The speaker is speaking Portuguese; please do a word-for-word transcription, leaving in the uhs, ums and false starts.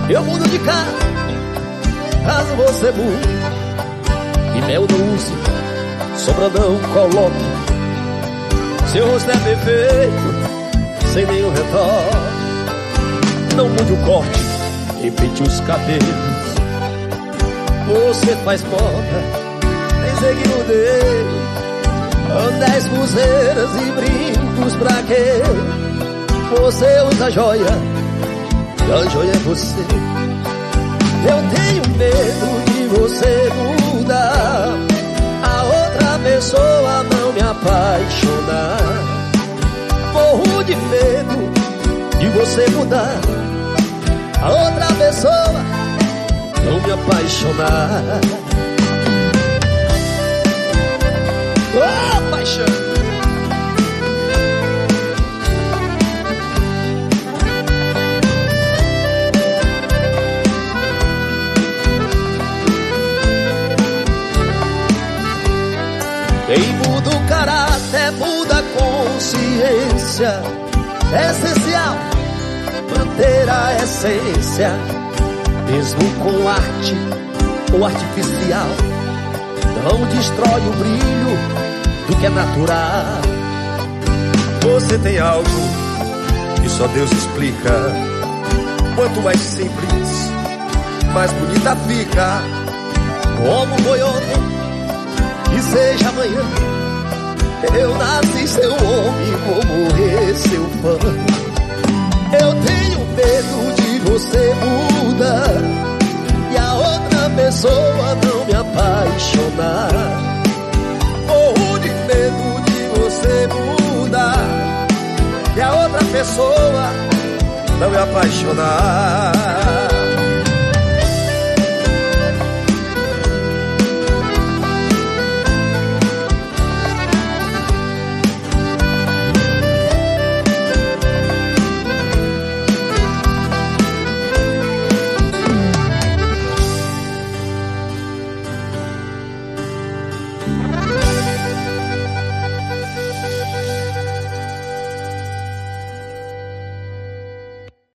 Eu mudo de casa, caso você mude. E mel não use, sombra não coloque. Seu rosto é perfeito, sem nenhum retoque. Não mude o corte, nem pinte os cabelos. Você faz moda, nem seguiu dele. Dez pulseiras e brincos pra quê? Você usa joia, e a joia é você. Eu tenho medo de você mudar, a outra pessoa não me apaixonar. Morro de medo de você mudar, a outra pessoa não me apaixonar. Oh, paixão! Quem muda o caráter muda a consciência. É essencial manter a essência, mesmo com arte ou artificial. Não destrói o brilho do que é natural. Você tem algo que só Deus explica. Quanto mais simples, mais bonita fica. Como foi ontem e seja amanhã, eu nasci seu homem, vou morrer seu fã. Eu tenho medo de você mudar e a outra pessoa não me apaixonar. Morro de medo de você mudar e a outra pessoa não me apaixonar.